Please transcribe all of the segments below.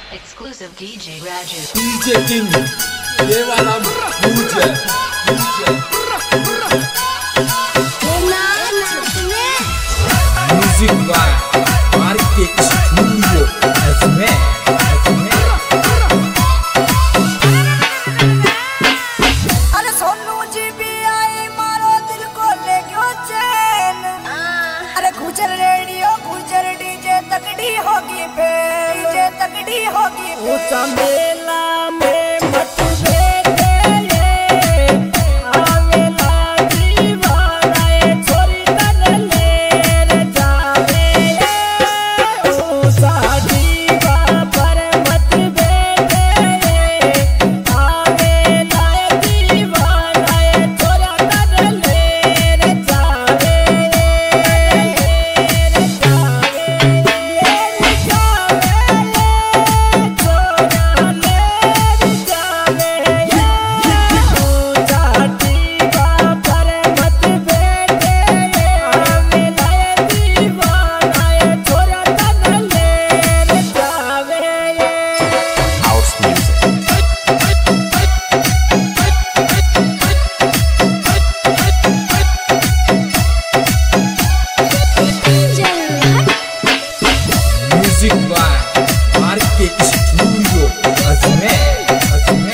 Exclusive DJ Raju. DJ King, ये वाला मुझे म्यूजिक बाय मार्केट स्टूडियो इसमें अरे सोनू जी भी आए मारो दिल को ले गयो चैन अरे गुजर रेडियो गुजर डीजे तगड़ी होगी फेल डीजे तगड़ी होगी ऊंचा मेला में मत बैठे ये आवेला दीवाना ये छोरी तन ले रे जावे ये ऊंचा दीवा पर मत बैठे ये आवेला दीवाना ये छोरा तन ले रे जावे रे म्यूजिक बाय मार्केट स्टूडियो इसमें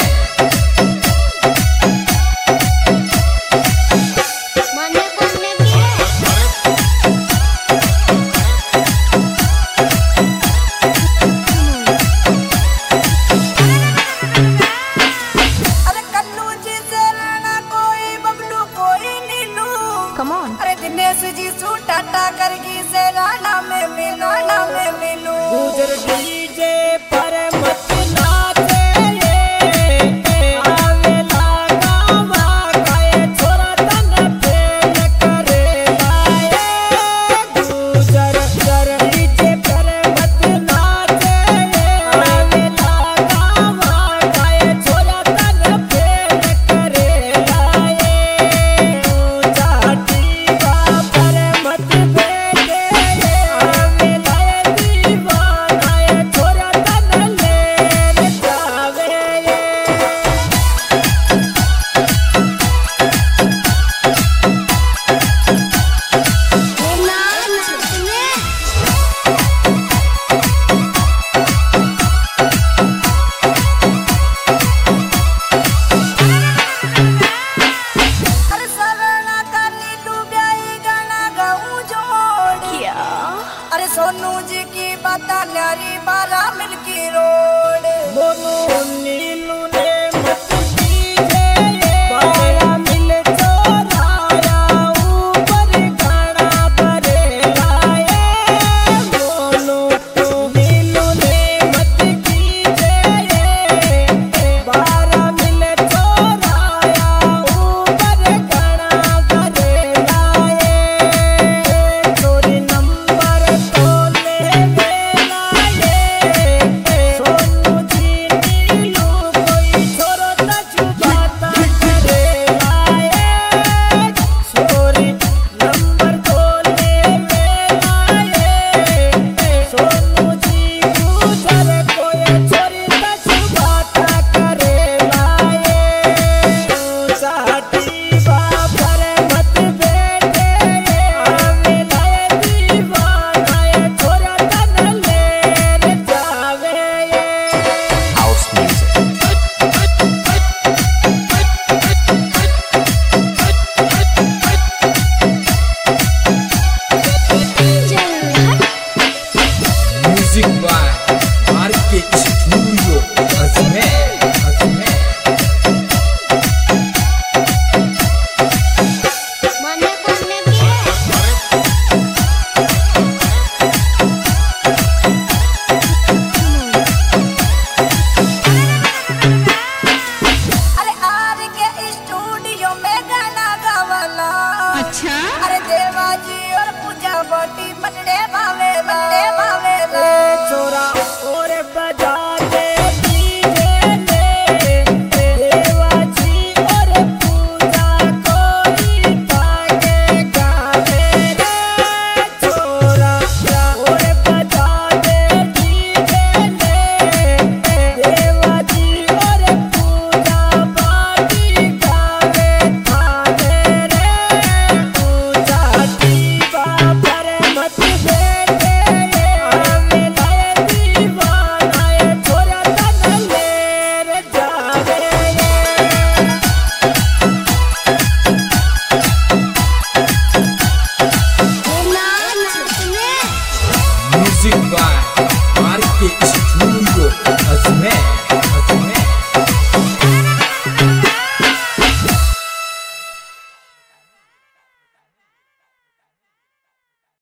अरे कन्नू जी से राणा कोई बबलू कोई नीलू Come on. अरे दिनेश जी सू टाटा करगी से राणा में मिलू गुजर डीजे पर मत नाचे ये आवेला गावा काए छोरा तन फेल करे लाए गुजर डीजे पर मत नाचे ये आवेला गावा काए छोरा तन फेल करे लाए ऊंचा दीवा पर मत बैठे ये आवेला दीवाना ये छोरा तन ले रे जावे ये अरे सरना का नीलू ब्याई गाना गाऊं जोड़ अरे सोनू जी की बाता न्यारी बारा मिलकी रोड मोनू नीलू ने मत कीजे बारा मिल चोराया ऊपर गाना भरे लाए मोनू नीलू ने मत कीजे बारा मिल चोराया ऊपर गाना भरे लाए चोरी नंबर तो ले लाए सोनू जी नीलू कोई छोरो न छुपाता करे लाए चोरी नंबर तो ले लाए सोनू जी गुजर कोई चोरी न छुपाता करे लाए साथी बापर मत बैठे आवेला दीवाना ये छोरा तन ले रे जावे ये house music music by market studio